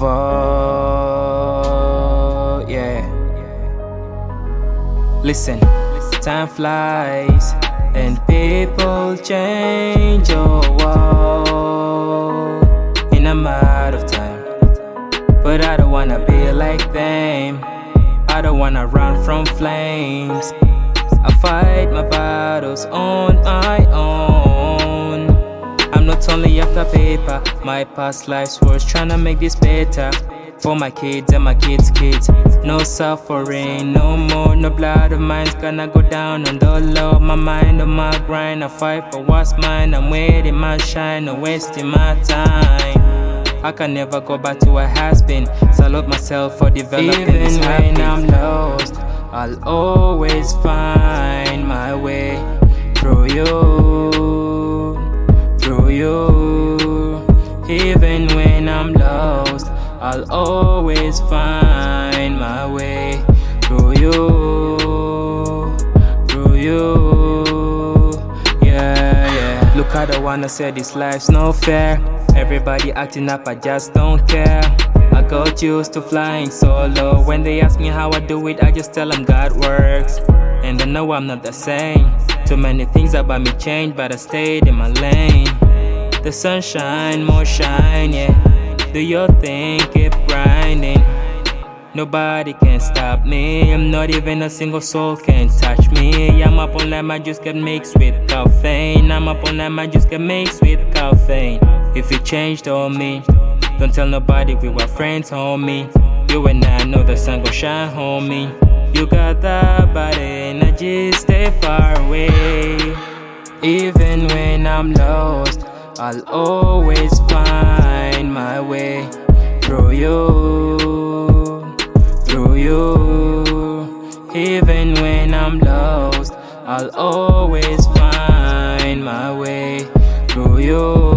vote, yeah. Listen, time flies and people change, oh, whoa. And I'm out of time, but I don't wanna be like them. I don't wanna run from flames. I fight my battles on my own. I'm not only after paper, my past lives was trying to make this better for my kids and my kids' kids. No suffering, no more, no blood of mine's gonna go down on the low. My mind on my grind, I fight for what's mine. I'm waiting my shine, no wasting my time. I can never go back to what has been. Salute myself for developing this habit. Even when I'm lost, I'll always find my way through you, through you. Even when I'm lost, I'll always find my way through you, through you. Yeah, yeah. Look, I don't wanna say this life's no fair. Everybody acting up, I just don't care. I got used to flying solo. When they ask me how I do it, I just tell them God works. And I know I'm not the same. Too many things about me changed, but I stayed in my lane. The sunshine, more shine, yeah. Do your thing, keep grinding. Nobody can stop me. I'm not even a single soul can touch me. I'm up all night, my juice get mixed with caffeine. I'm up all night, my juice get mixed with caffeine. If you changed on me, don't tell nobody we were friends, homie. You and I know the sun gon' shine, homie. You got that body energy, stay far away. Even when I'm lost, I'll always find my way through you, through you. Even when I'm lost, I'll always find my way through you.